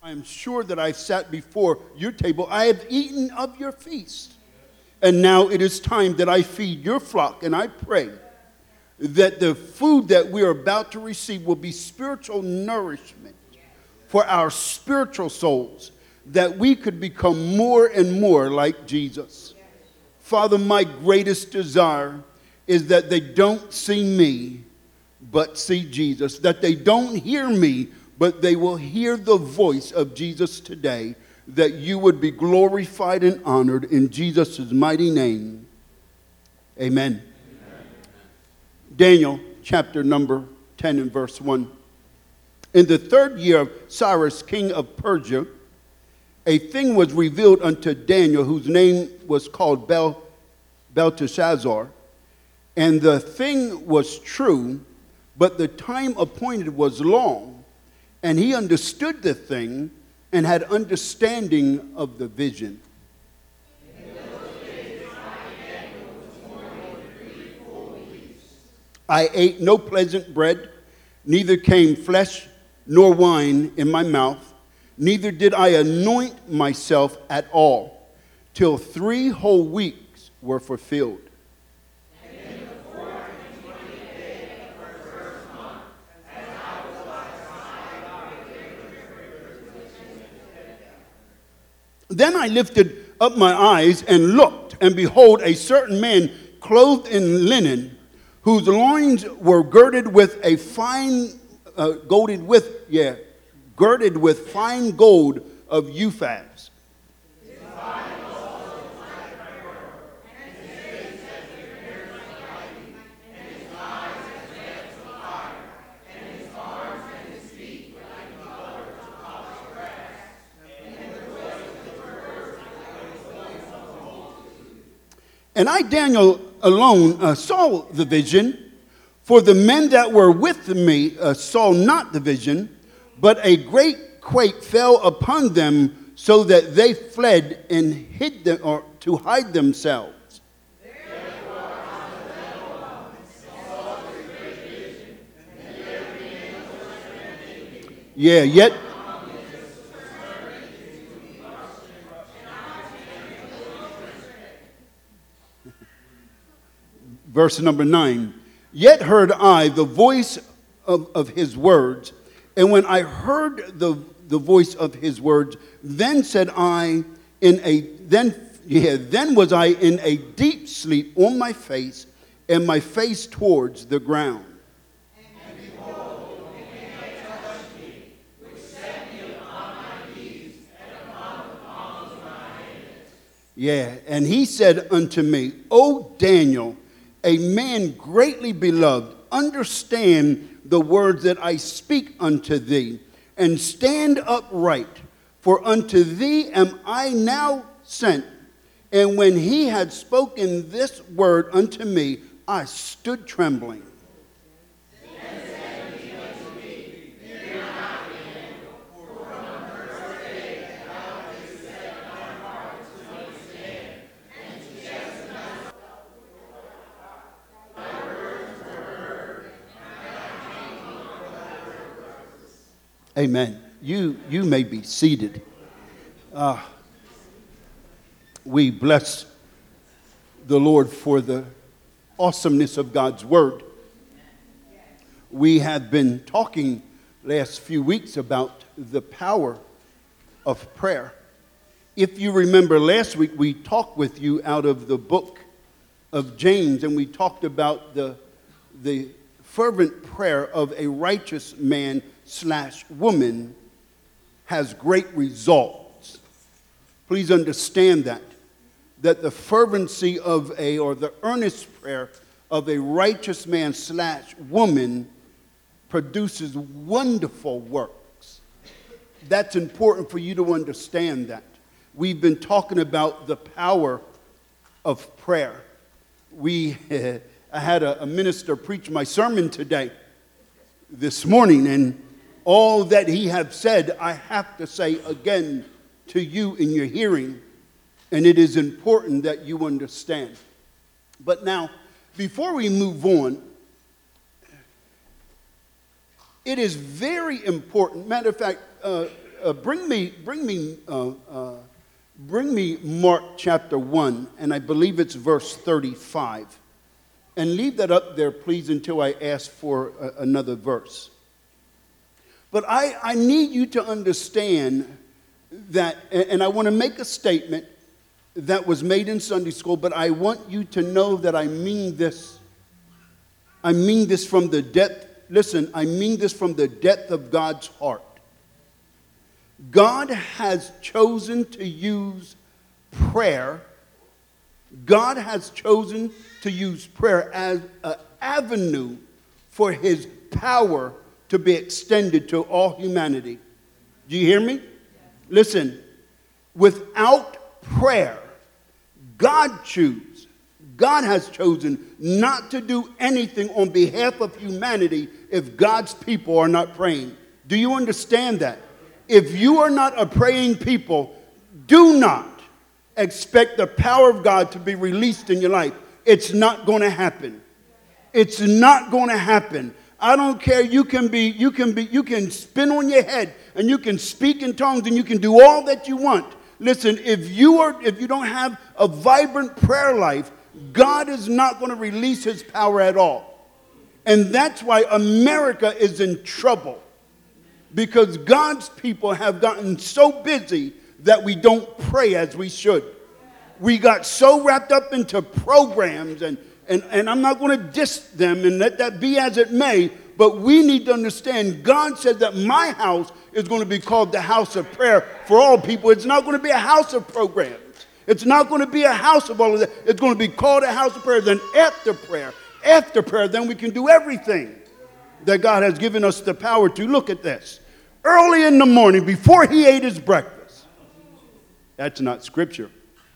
I am sure that I sat before your table. I have eaten of your feast. And now it is time that I feed your flock. And I pray that the food that we are about to receive will be spiritual nourishment for our spiritual souls, that we could become more and more like Jesus. Father, my greatest desire is that they don't see me, but see Jesus. That they don't hear me, but they will hear the voice of Jesus today. That you would be glorified and honored in Jesus' mighty name. Amen. Daniel chapter number 10 and verse 1. In the 3rd year of Cyrus, king of Persia, a thing was revealed unto Daniel, whose name was called Belteshazzar. And the thing was true, but the time appointed was long. And he understood the thing and had understanding of the vision. I ate no pleasant bread, neither came flesh nor wine in my mouth, neither did I anoint myself at all, till 3 whole weeks were fulfilled. Then I lifted up my eyes and looked, and behold, a certain man clothed in linen, whose loins were girded with fine gold of Uphaz. And I, Daniel, alone saw the vision, for the men that were with me saw not the vision, but a great quake fell upon them, so that they fled and hid them, or to hide themselves. Yeah, yet. Verse number 9. Yet heard I the voice of his words, and when I heard the voice of his words, then said I then was I in a deep sleep on my face, and my face towards the ground. And behold, a man touched me, which set me upon my knees and upon the palms of my hands. Yeah, and he said unto me, O Daniel, a man greatly beloved, understand the words that I speak unto thee, and stand upright, for unto thee am I now sent. And when he had spoken this word unto me, I stood trembling. Amen. You may be seated. We bless the Lord for the awesomeness of God's word. We have been talking last few weeks about the power of prayer. If you remember last week, we talked with you out of the book of James, and we talked about the fervent prayer of a righteous man / woman has great results. Please understand that the fervency of the earnest prayer of a righteous man / woman produces wonderful works. That's important for you to understand that. We've been talking about the power of prayer. I had a minister preach my sermon this morning, and all that he have said, I have to say again to you in your hearing, and it is important that you understand. But now, before we move on, it is very important. Matter of fact, bring me Mark chapter 1, and I believe it's verse 35. And leave that up there, please, until I ask for another verse. But I need you to understand that, and I want to make a statement that was made in Sunday school, but I want you to know that I mean this. I mean this from the depth. Listen, I mean this from the depth of God's heart. God has chosen to use prayer. God has chosen to use prayer as an avenue for his power to be extended to all humanity. Do you hear me? Listen, without prayer, God has chosen not to do anything on behalf of humanity if God's people are not praying. Do you understand that? If you are not a praying people, do not expect the power of God to be released in your life. It's not going to happen. It's not going to happen. I don't care. You can spin on your head and you can speak in tongues and you can do all that you want. Listen, if you don't have a vibrant prayer life, God is not going to release his power at all. And that's why America is in trouble. Because God's people have gotten so busy that we don't pray as we should. We got so wrapped up into programs, and I'm not going to diss them and let that be as it may, but we need to understand God said that my house is going to be called the house of prayer for all people. It's not going to be a house of programs. It's not going to be a house of all of that. It's going to be called a house of prayer. Then after prayer, then we can do everything that God has given us the power to. Look at this. Early in the morning, before he ate his breakfast. That's not scripture.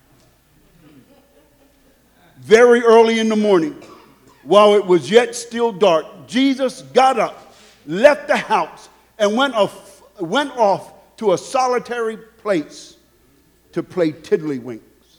Very early in the morning, while it was yet still dark, Jesus got up, left the house, and went off to a solitary place to play tiddlywinks,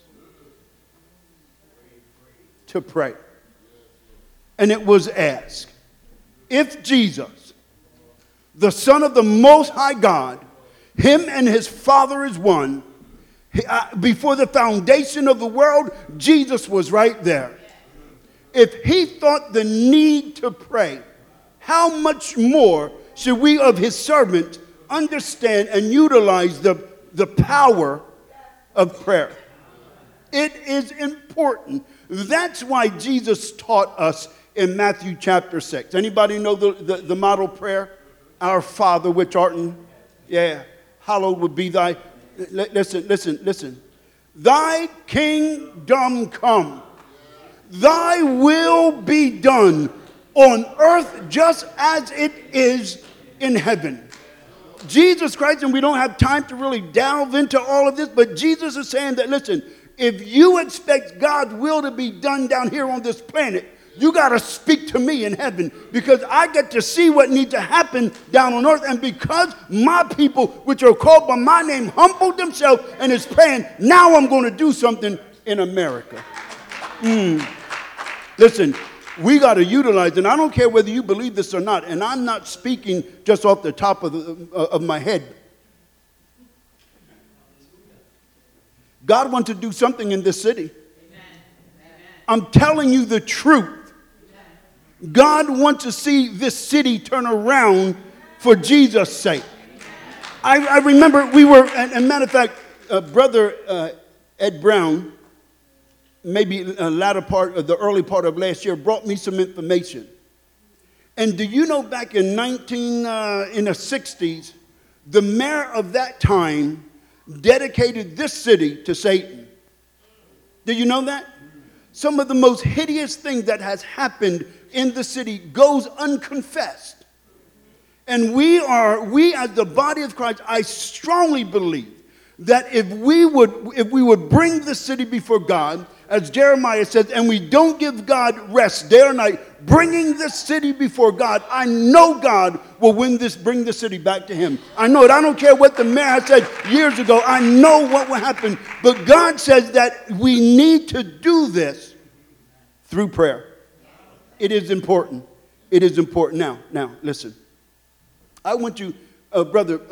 to pray. And it was asked, if Jesus, the Son of the Most High God, him and his Father is one, before the foundation of the world, Jesus was right there. If he thought the need to pray, how much more should we of his servants understand and utilize the power of prayer? It is important. That's why Jesus taught us in Matthew chapter 6. Anybody know the model prayer? Our Father which art in, hallowed would be thy. Listen. Thy kingdom come. Thy will be done on earth just as it is in heaven. Jesus Christ, and we don't have time to really delve into all of this, but Jesus is saying that, listen, if you expect God's will to be done down here on this planet, you got to speak to me in heaven, because I get to see what needs to happen down on earth. And because my people, which are called by my name, humbled themselves and is praying, now I'm going to do something in America. Listen, we got to utilize, and I don't care whether you believe this or not, and I'm not speaking just off the top of my head. God wants to do something in this city. I'm telling you the truth. God wants to see this city turn around for Jesus' sake. I remember we were, and matter of fact, Brother Ed Brown, maybe the early part of last year, brought me some information. And do you know back in the 60s, the mayor of that time dedicated this city to Satan? Did you know that? Some of the most hideous things that has happened in the city goes unconfessed. And we as the body of Christ, I strongly believe that if we would bring the city before God, as Jeremiah says, and we don't give God rest day or night, bringing the city before God, I know God will bring the city back to him. I know it. I don't care what the mayor had said years ago. I know what will happen. But God says that we need to do this through prayer. It is important. It is important. Now, listen. I want you, Brother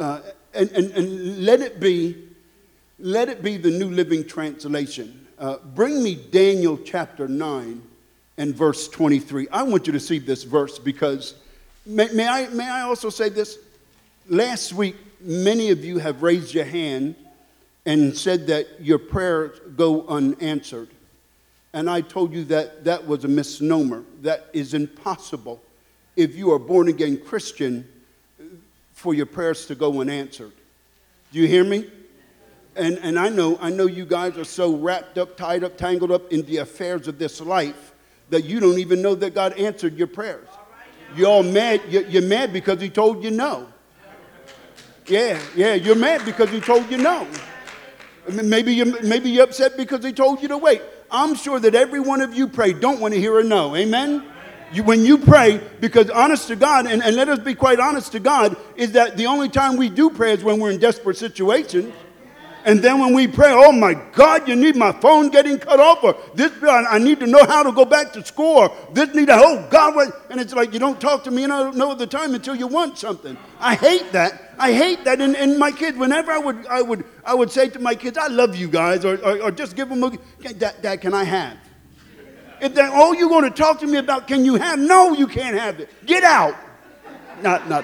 and let it be the New Living Translation. Bring me Daniel chapter 9 and verse 23. I want you to see this verse because, may I also say this? Last week, many of you have raised your hand and said that your prayers go unanswered. And I told you that that was a misnomer. That is impossible if you are born again Christian for your prayers to go unanswered. Do you hear me? And I know you guys are so wrapped up, tied up, tangled up in the affairs of this life that you don't even know that God answered your prayers. You're all mad. You're mad because he told you no. Yeah, you're mad because he told you no. Maybe you're upset because he told you to wait. I'm sure that every one of you pray don't want to hear a no. Amen? When you pray, because honest to God, and let us be quite honest to God, is that the only time we do pray is when we're in desperate situations. And then when we pray, oh my God, you need my phone getting cut off, or this, I need to know how to go back to school, or this need, oh God, what? And it's like you don't talk to me no other time until you want something. I hate that. And my kids, whenever I would say to my kids, I love you guys, or just give them Dad, can I have? If they're all you're going to talk to me about, can you have? No, you can't have it. Get out. Not.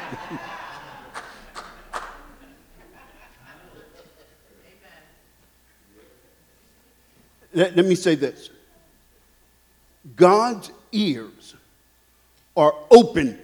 Let me say this. God's ears are open,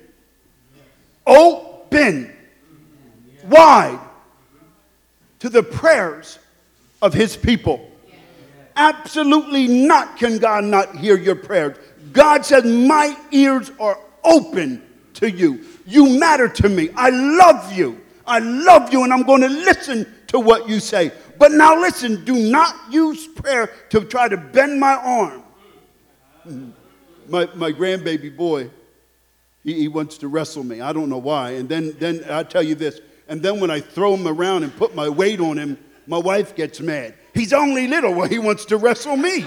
wide to the prayers of his people. Absolutely not can God not hear your prayers. God says, my ears are open to you. You matter to me. I love you, and I'm going to listen to what you say. But now listen, do not use prayer to try to bend my arm. My grandbaby boy, he wants to wrestle me. I don't know why. And then I'll tell you this. And then when I throw him around and put my weight on him, my wife gets mad. He's only little. Well, he wants to wrestle me.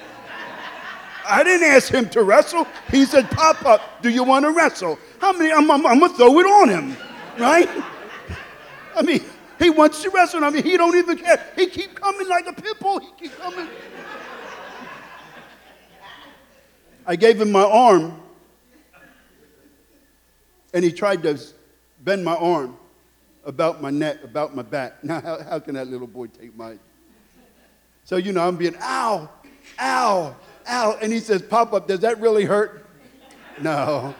I didn't ask him to wrestle. He said, Papa, do you want to wrestle? I'm going to throw it on him, right? I mean, he wants to wrestle. I mean, he don't even care. He keep coming like a pit bull. He keep coming. I gave him my arm, and he tried to bend my arm about my neck, about my back. Now, how can that little boy take my... So, I'm being, ow, ow, ow. And he says, Papa, does that really hurt? No.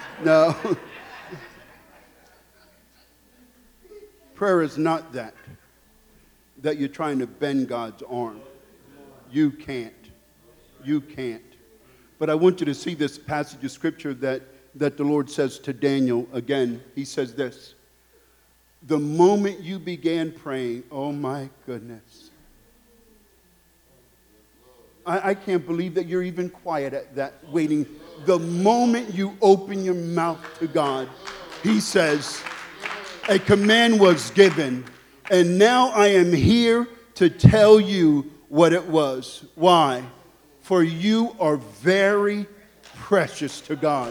Prayer is not that you're trying to bend God's arm. You can't. But I want you to see this passage of scripture that the Lord says to Daniel again. He says this. The moment you began praying, oh my goodness. I can't believe that you're even quiet at that, waiting. The moment you open your mouth to God, he says, a command was given, and now I am here to tell you what it was. Why? For you are very precious to God.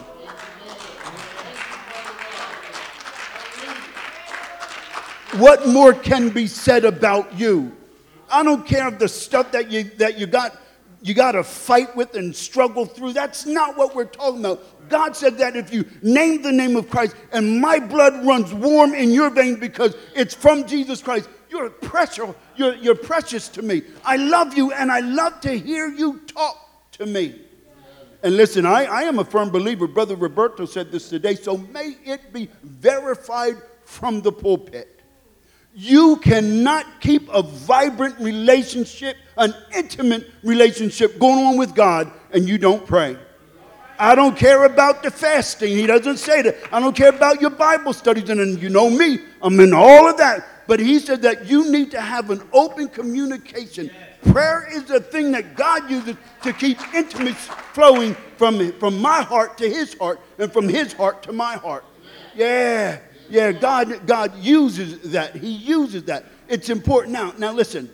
What more can be said about you? I don't care if the stuff that you got to fight with and struggle through. That's not what we're talking about. God said that if you name the name of Christ and my blood runs warm in your veins because it's from Jesus Christ, you're precious. You're precious to me. I love you, and I love to hear you talk to me. And listen, I am a firm believer. Brother Roberto said this today, so may it be verified from the pulpit. You cannot keep a vibrant relationship, an intimate relationship going on with God, and you don't pray. I don't care about the fasting. He doesn't say that. I don't care about your Bible studies. And you know me, I'm in all of that. But he said that you need to have an open communication. Prayer is the thing that God uses to keep intimacy flowing from my heart to his heart and from his heart to my heart. Yeah, God uses that. He uses that. It's important. Now listen.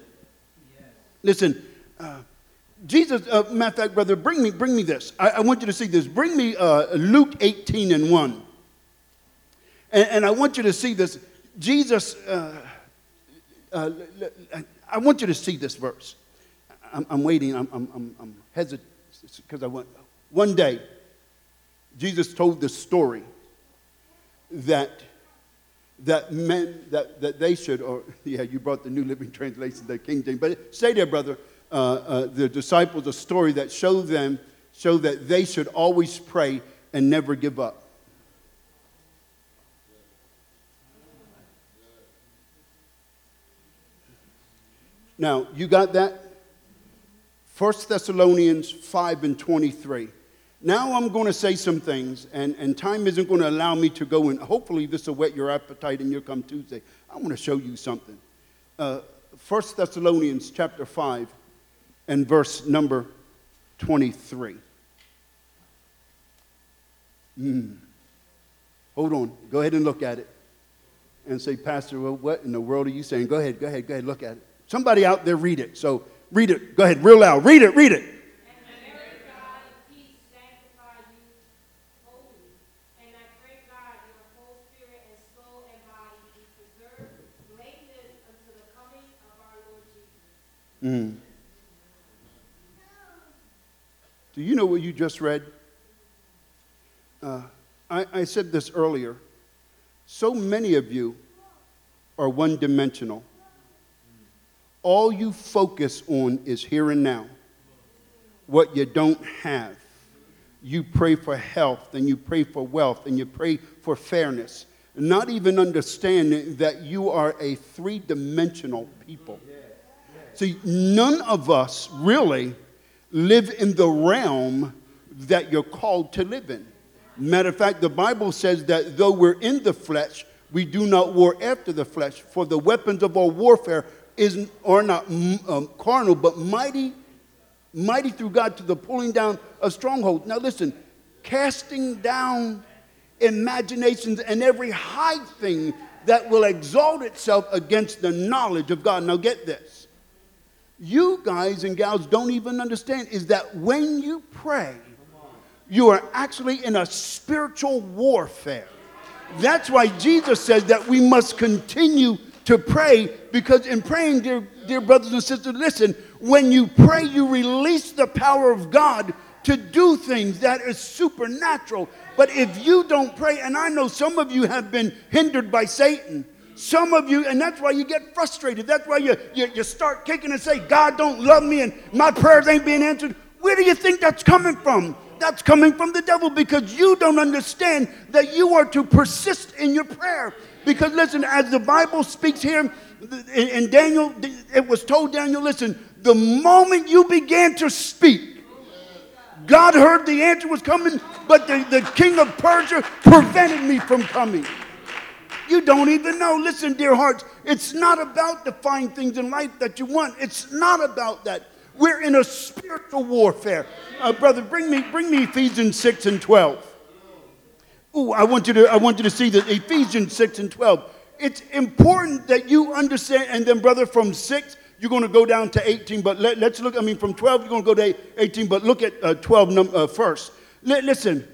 Jesus, matter of fact, brother, bring me this. I want you to see this. Bring me Luke 18:1. And I want you to see this. Jesus, I want you to see this verse. I'm waiting. I'm hesitant because one day, Jesus told this story that they should, or yeah, you brought the New Living Translation, the King James, but stay there, brother. The disciples a story that show that they should always pray and never give up. Now, you got that? 1 Thessalonians 5:23. Now I'm going to say some things, and time isn't going to allow me to go in. Hopefully this will whet your appetite and you'll come Tuesday. I want to show you something. 1 Thessalonians chapter 5 and verse number 23. Hold on. Go ahead and look at it. And say, Pastor, well, what in the world are you saying? Go ahead, look at it. Somebody out there read it. So read it. Go ahead, real loud. Read it. Do you know what you just read? I said this earlier. So many of you are one-dimensional. All you focus on is here and now. What you don't have. You pray for health, and you pray for wealth, and you pray for fairness. Not even understanding that you are a three-dimensional people. See, none of us really live in the realm that you're called to live in. Matter of fact, the Bible says that though we're in the flesh, we do not war after the flesh. For the weapons of our warfare are not carnal, but mighty through God to the pulling down of strongholds. Now listen, casting down imaginations and every high thing that will exalt itself against the knowledge of God. Now get this. You guys and gals don't even understand is that when you pray, you are actually in a spiritual warfare. That's why Jesus says that we must continue to pray, because in praying, dear brothers and sisters, listen, when you pray, you release the power of God to do things that is supernatural. But if you don't pray, and I know some of you have been hindered by Satan, some of you, and that's why you get frustrated. That's why you start kicking and say, God don't love me and my prayers ain't being answered. Where do you think that's coming from? That's coming from the devil, because you don't understand that you are to persist in your prayer. Because listen, as the Bible speaks here in Daniel, it was told Daniel, listen, the moment you began to speak, God heard the answer was coming, but the king of Persia prevented me from coming. You don't even know. Listen, dear hearts, it's not about the fine things in life that you want. It's not about that. We're in a spiritual warfare. Brother, bring me Ephesians 6 and 12. Ooh, I want you to see that Ephesians 6 and 12. It's important that you understand. And then, brother, from 6, you're going to go down to 18. But let's look, from 12, you're going to go to 18. But look at 12 first. Listen,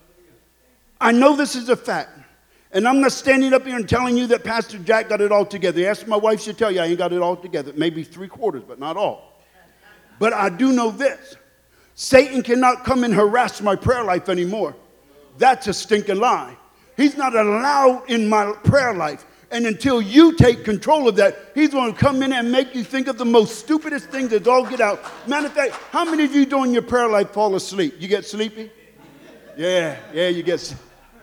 I know this is a fact. And I'm not standing up here and telling you that Pastor Jack got it all together. Ask my wife, she'll tell you I ain't got it all together. Maybe 3/4, but not all. But I do know this. Satan cannot come and harass my prayer life anymore. That's a stinking lie. He's not allowed in my prayer life. And until you take control of that, he's going to come in and make you think of the most stupidest things that all get out. Matter of fact, how many of you during your prayer life fall asleep? You get sleepy? Yeah, you get.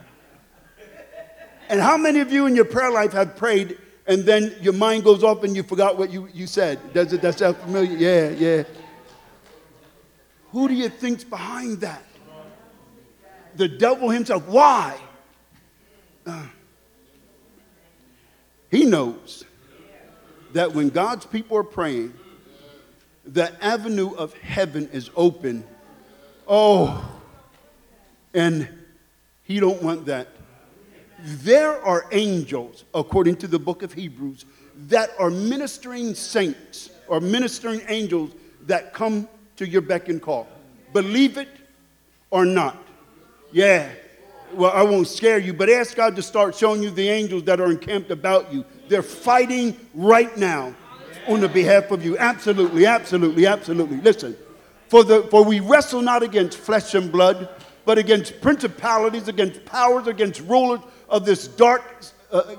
And how many of you in your prayer life have prayed and then your mind goes off and you forgot what you said? Does that sound familiar? Yeah. Who do you think's behind that? The devil himself. Why? He knows that when God's people are praying, the avenue of heaven is open. Oh, and he don't want that. There are angels, according to the book of Hebrews, that are ministering saints or ministering angels that come to your beck and call. Believe it or not. Yeah. Well, I won't scare you, but ask God to start showing you the angels that are encamped about you. They're fighting right now on the behalf of you. Absolutely, absolutely, absolutely. Listen, for we wrestle not against flesh and blood, but against principalities, against powers, against rulers of this darkness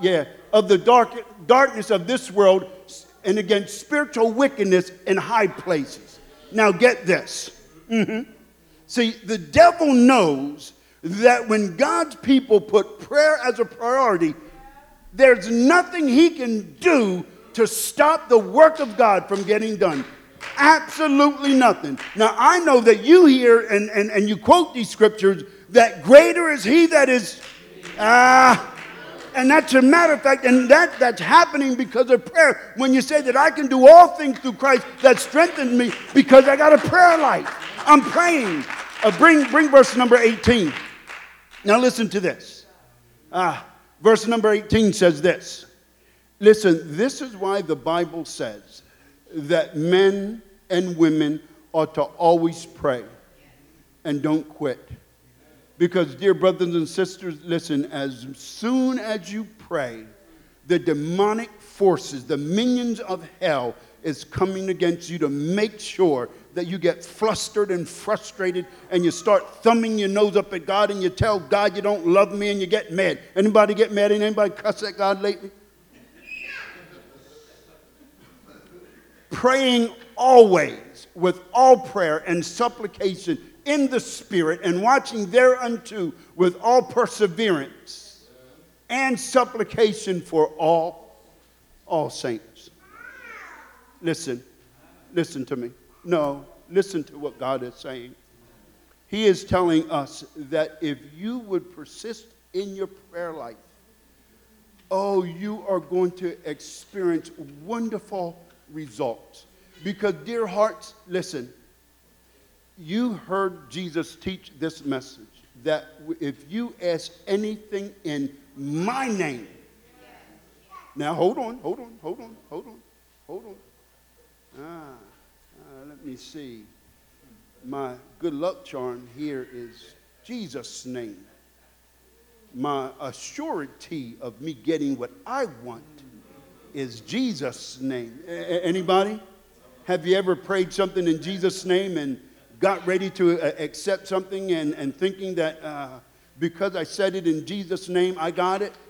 of this world, and against spiritual wickedness in high places. Now get this. See, the devil knows that when God's people put prayer as a priority, there's nothing he can do to stop the work of God from getting done. Absolutely nothing. Now, I know that you hear and you quote these scriptures that greater is he that is, and that's a matter of fact, and that's happening because of prayer. When you say that I can do all things through Christ that strengthens me because I got a prayer life. I'm praying. Bring verse number 18. Now listen to this. Verse number 18 says this. Listen, this is why the Bible says that men and women ought to always pray and don't quit. Because, dear brothers and sisters, listen, as soon as you pray, the demonic forces, the minions of hell, is coming against you to make sure that you get flustered and frustrated and you start thumbing your nose up at God and you tell God you don't love me and you get mad. Anybody get mad? Anybody cuss at God lately? Praying always with all prayer and supplication in the Spirit, and watching thereunto with all perseverance and supplication for all saints. Listen to me. No, listen to what God is saying. He is telling us that if you would persist in your prayer life, you are going to experience wonderful results. Because, dear hearts, listen, you heard Jesus teach this message, that if you ask anything in my name. Now, hold on. Let me see. My good luck charm here is Jesus' name. My assurity of me getting what I want is Jesus' name. Anybody? Have you ever prayed something in Jesus' name and got ready to accept something and thinking that because I said it in Jesus' name, I got it?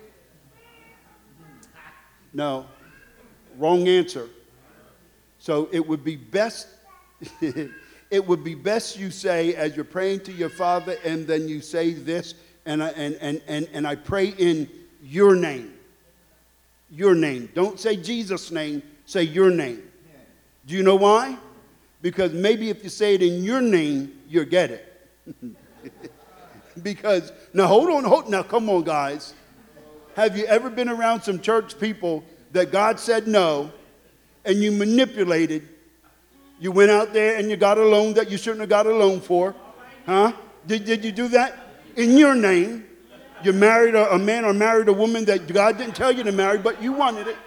No. Wrong answer. So it would be best you say, as you're praying to your Father, and then you say this, and I pray in your name. Your name. Don't say Jesus' name, say your name. Do you know why? Because maybe if you say it in your name, you'll get it. Because, now hold on, now come on, guys. Have you ever been around some church people that God said no, and you manipulated? You went out there and you got a loan that you shouldn't have got a loan for. Huh? Did you do that? In your name. You married a man or married a woman that God didn't tell you to marry, but you wanted it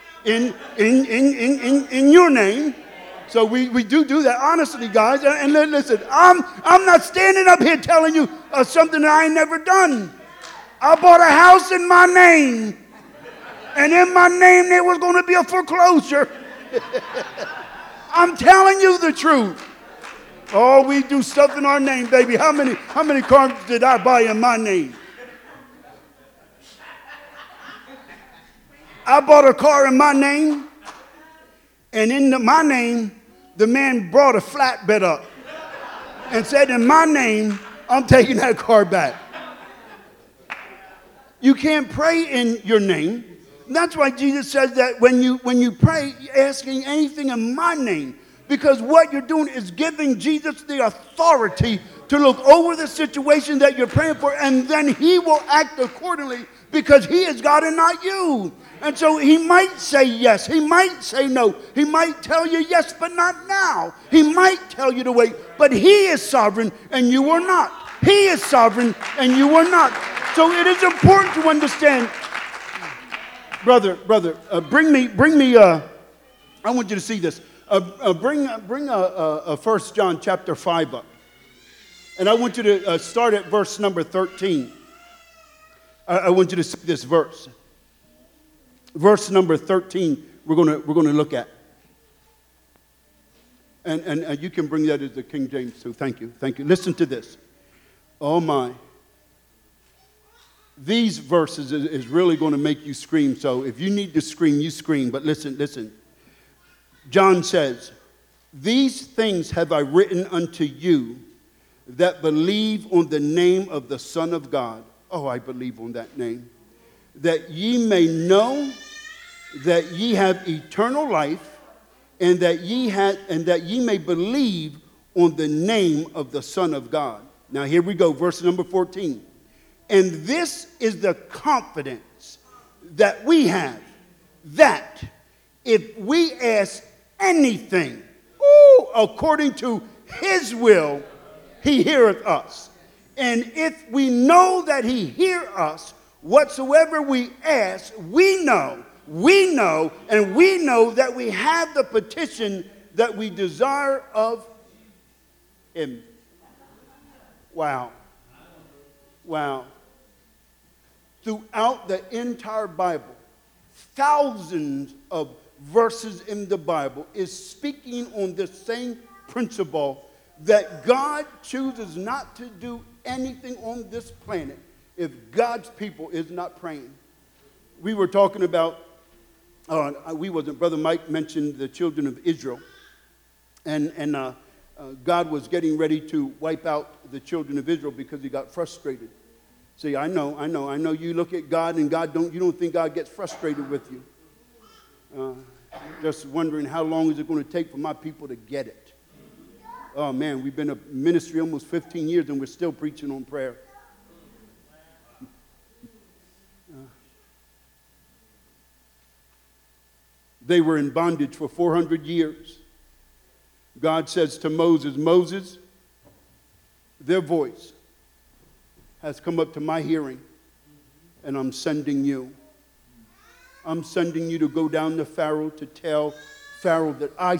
in your name. So we do that, honestly, guys. And listen, I'm not standing up here telling you something that I ain't never done. I bought a house in my name. And in my name there was going to be a foreclosure. I'm telling you the truth. Oh, we do stuff in our name, baby. How many cars did I buy in my name? I bought a car in my name, and in my name, the man brought a flatbed up and said, in my name, I'm taking that car back. You can't pray in your name. That's why Jesus says that when you pray, you're asking anything in my name. Because what you're doing is giving Jesus the authority to look over the situation that you're praying for, and then he will act accordingly because he is God and not you. And so he might say yes, he might say no, he might tell you yes, but not now. He might tell you to wait, but he is sovereign and you are not. He is sovereign and you are not. So it is important to understand. Brother, bring me. I want you to see this. Bring 1 John chapter 5 up. And I want you to start at verse number 13. I want you to see this verse. Verse number 13, we're going to look at. And you can bring that as the King James too. Thank you. Thank you. Listen to this. Oh, my. These verses is really going to make you scream. So if you need to scream, you scream. But listen. John says, these things have I written unto you that believe on the name of the Son of God. Oh, I believe on that name. That ye may know that ye have eternal life, and that ye may believe on the name of the Son of God. Now here we go, verse number 14. And this is the confidence that we have, that if we ask anything, according to his will, he heareth us. And if we know that he hear us, whatsoever we ask, we know that we have the petition that we desire of him. Wow. Throughout the entire Bible, thousands of verses in the Bible is speaking on this same principle that God chooses not to do anything on this planet if God's people is not praying. We were talking about, Brother Mike mentioned the children of Israel, and God was getting ready to wipe out the children of Israel because he got frustrated. See, I know you look at God and you don't think God gets frustrated with you. Just wondering how long is it going to take for my people to get it. Oh, man, we've been a ministry almost 15 years and we're still preaching on prayer. They were in bondage for 400 years. God says to Moses, Moses, their voice has come up to my hearing, and I'm sending you. I'm sending you to go down to Pharaoh to tell Pharaoh that I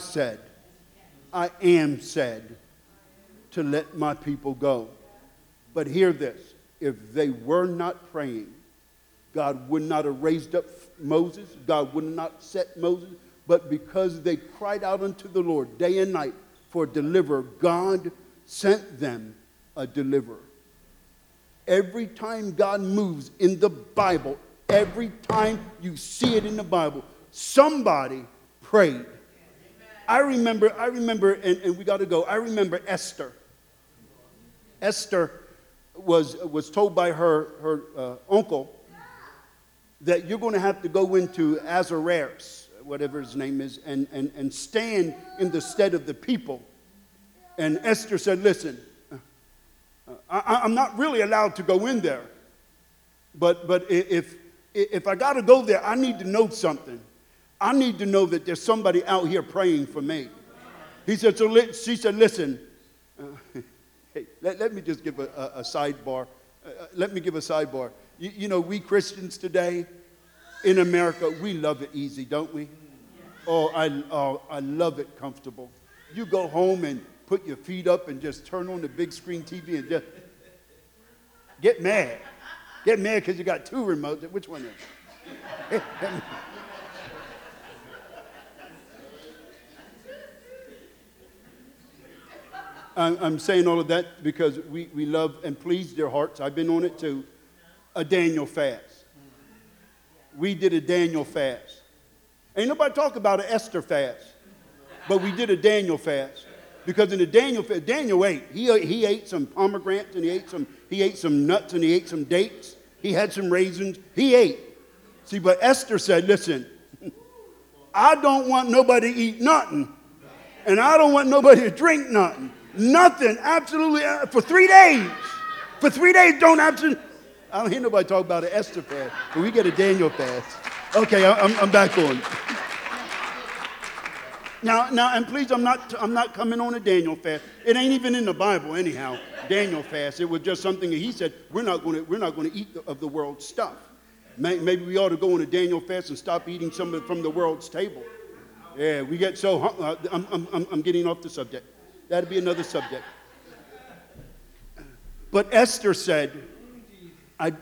am said to let my people go. But hear this, if they were not praying, God would not have raised up Moses. God would not set Moses. But because they cried out unto the Lord day and night for a deliverer, God sent them a deliverer. Every time God moves in the Bible, every time you see it in the Bible, somebody prayed. I remember, and we got to go. I remember Esther. Esther was told by her uncle that you're going to have to go into Ahasuerus, whatever his name is, and stand in the stead of the people. And Esther said, listen, I'm not really allowed to go in there. But if I got to go there, I need to know something. I need to know that there's somebody out here praying for me. He said, she said, listen, hey, let me just give a sidebar. Let me give a sidebar. You know, we Christians today in America, we love it easy, don't we? Oh, I love it comfortable. You go home and put your feet up and just turn on the big screen TV and just get mad. Get mad because you got two remotes. Which one is it? I'm saying all of that because we love and please their hearts. I've been on it too. A Daniel fast. We did a Daniel fast. Ain't nobody talk about an Esther fast, but we did a Daniel fast because in the Daniel fast, Daniel ate. He ate some pomegranates and he ate some nuts and he ate some dates. He had some raisins. He ate. See, but Esther said, listen, I don't want nobody to eat nothing, and I don't want nobody to drink nothing. Nothing, absolutely, for 3 days. For 3 days, don't absolutely. I don't hear nobody talk about an Esther fast, but we get a Daniel fast. Okay, I'm back on. Now, and please, I'm not coming on a Daniel fast. It ain't even in the Bible, anyhow. Daniel fast. It was just something that he said. We're not going to eat of the world's stuff. Maybe we ought to go on a Daniel fast and stop eating some from the world's table. Yeah, we get so. I'm getting off the subject. That'd be another subject. But Esther said, I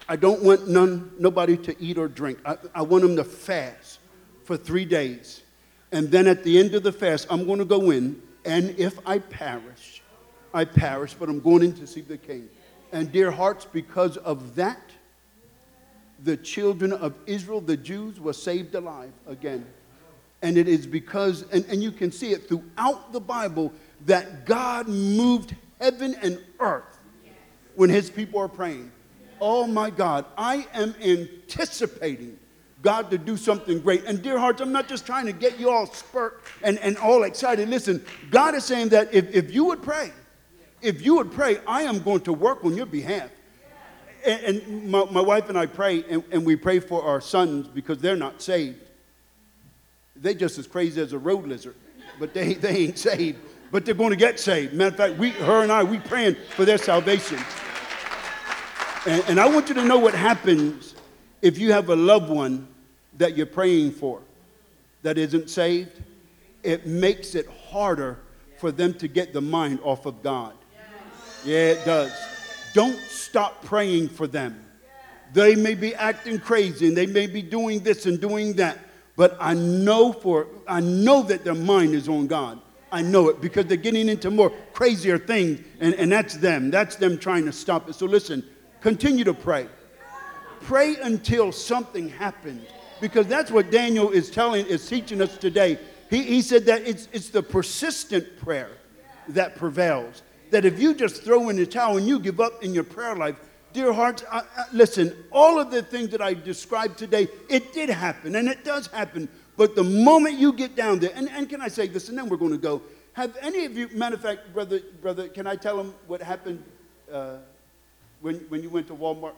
I don't want nobody to eat or drink. I want them to fast for 3 days. And then at the end of the fast, I'm going to go in, and if I perish, but I'm going in to see the King. And dear hearts, because of that, the children of Israel, the Jews, were saved alive again. And it is because, and you can see it throughout the Bible, that God moved heaven and earth when his people are praying. Oh my God, I am anticipating God to do something great. And dear hearts, I'm not just trying to get you all spurt and all excited. Listen, God is saying that if you would pray, I am going to work on your behalf. And my wife and I pray, and we pray for our sons because they're not saved. They're just as crazy as a road lizard, but they ain't saved. But they're going to get saved. Matter of fact, we praying for their salvation. And I want you to know what happens if you have a loved one that you're praying for that isn't saved. It makes it harder for them to get the mind off of God. Yeah, it does. Don't stop praying for them. They may be acting crazy and they may be doing this and doing that, but I know that their mind is on God. I know it because they're getting into more crazier things, and that's them. That's them trying to stop it. So listen, continue to pray. Pray until something happens, because that's what Daniel is teaching us today. He said that it's the persistent prayer that prevails. That if you just throw in the towel and you give up in your prayer life, dear hearts, listen, all of the things that I described today, it did happen, and it does happen. But the moment you get down there, and can I say this, and then we're going to go. Have any of you, matter of fact, brother, can I tell them what happened when you went to Walmart?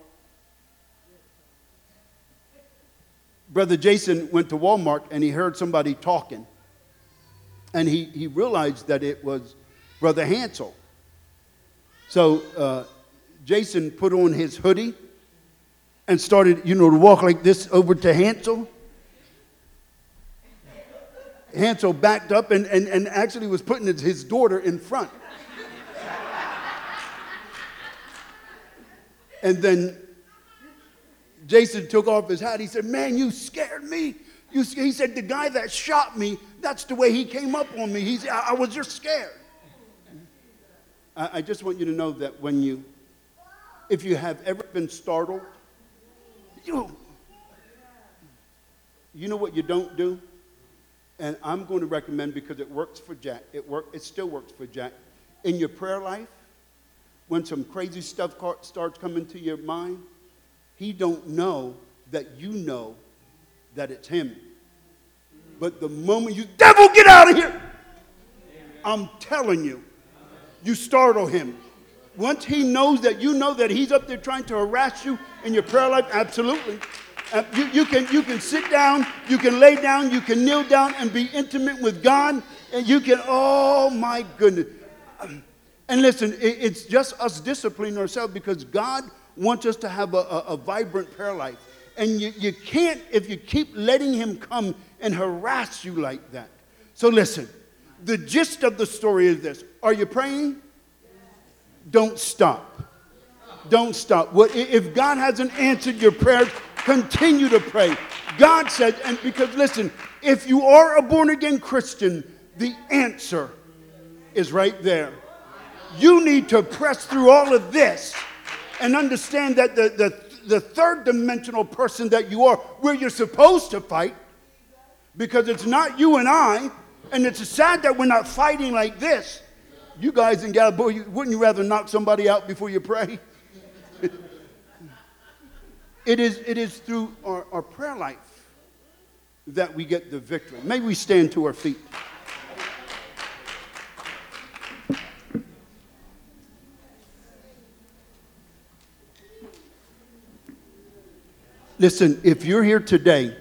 Brother Jason went to Walmart, and he heard somebody talking. And he realized that it was Brother Hansel. So Jason put on his hoodie and started, to walk like this over to Hansel. Hansel backed up and actually was putting his daughter in front. And then Jason took off his hat. He said, "Man, you scared me." He said, "The guy that shot me, that's the way he came up on me. I was just scared." I just want you to know that if you have ever been startled, you know what you don't do? And I'm going to recommend, because it works for Jack. It still works for Jack. In your prayer life, when some crazy stuff starts coming to your mind, he don't know that you know that it's him. But the moment you, devil, get out of here! I'm telling you, you startle him. Once he knows that you know that he's up there trying to harass you in your prayer life, absolutely. You can sit down, you can lay down, you can kneel down and be intimate with God, and you can, oh my goodness. And listen, it's just us disciplining ourselves, because God wants us to have a vibrant prayer life. And you can't if you keep letting him come and harass you like that. So listen, the gist of the story is this. Are you praying? Don't stop. Don't stop. If God hasn't answered your prayers, continue to pray. God said, and because listen, if you are a born-again Christian, the answer is right there. You need to press through all of this and understand that the third dimensional person that you are, where you're supposed to fight, because it's not you and I, and it's sad that we're not fighting like this. You guys in Galilee, wouldn't you rather knock somebody out before you pray? It is through our prayer life that we get the victory. May we stand to our feet. Listen, if you're here today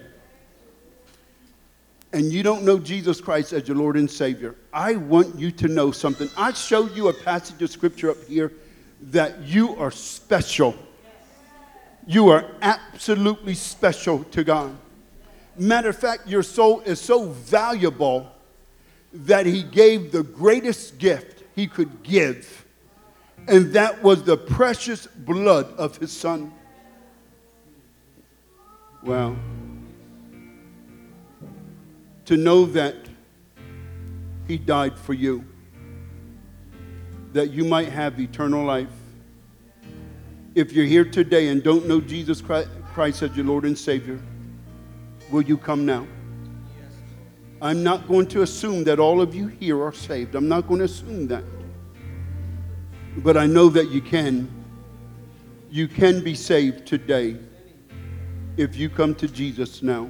and you don't know Jesus Christ as your Lord and Savior, I want you to know something. I showed you a passage of scripture up here that you are special. You are absolutely special to God. Matter of fact, your soul is so valuable that he gave the greatest gift he could give, and that was the precious blood of his son. Well, to know that he died for you, that you might have eternal life. If you're here today and don't know Jesus Christ as your Lord and Savior, will you come now? I'm not going to assume that all of you here are saved. I'm not going to assume that. But I know that you can. You can be saved today if you come to Jesus now.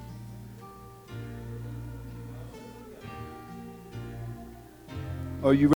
Are you ready?